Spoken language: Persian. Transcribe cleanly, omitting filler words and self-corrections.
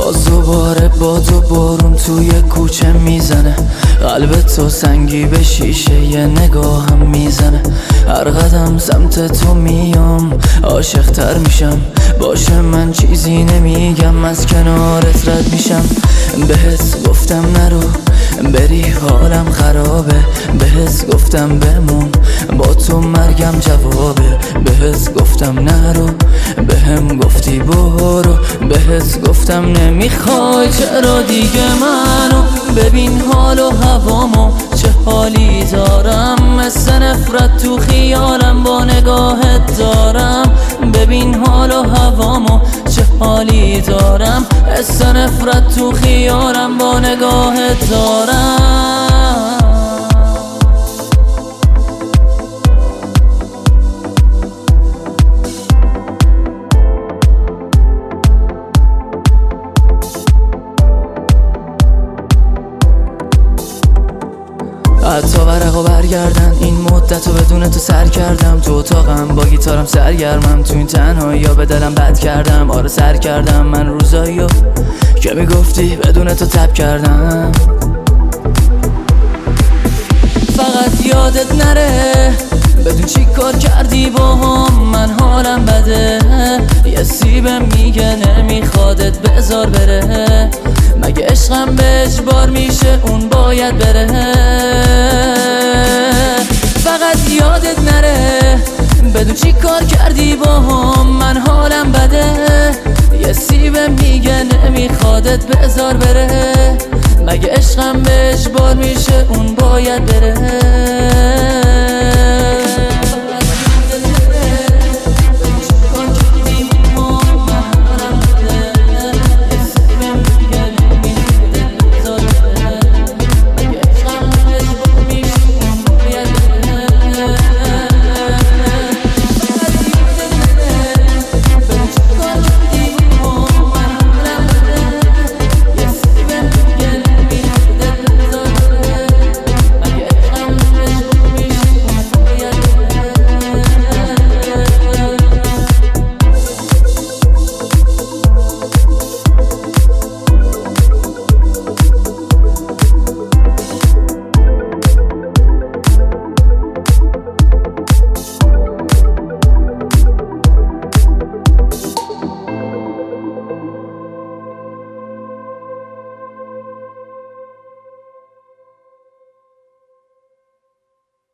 باز دوباره باد و بارون توی کوچه میزنه، قلب تو سنگی به شیشه یه نگاهم میزنه. هر قدم سمت تو میام عاشق تر میشم، باشه من چیزی نمیگم از کنارت رد میشم. بهت گفتم نرو بری حالم خرابه، بهت گفتم بمون با تو مرگم جوابه. بهت گفتم نرو بهم گفتی برو، بهت گفتم نمیخوای چرا دیگه منو. ببین حال و هوامو چه حالی دارم، مثل نفرت تو خیالم با نگاهت دارم. ببین حال و هوامو چه حالی دارم، مثل نفرت تو خیالم با نگاهت دارم. حتی ورقو برگردن این مدت رو بدون تو سر کردم. تو اتاقم با گیتارم سرگرمم، تو این تنهایی یا به دلم بد کردم. آره سر کردم من روزاییو که میگفتی بدون تو تب کردم. فقط یادت نره بدون چی کار کردی با هم، من حالم بده. یه سیبم میگه نمیخوادت بذار بره، مگه عشقم به اجبار میشه اون باید بره. فقط یادت نره بدون چی کار کردی با هم، من حالم بده. یه سیبم میگه نمیخوادت بذار بره، مگه عشقم به اجبار میشه اون باید بره.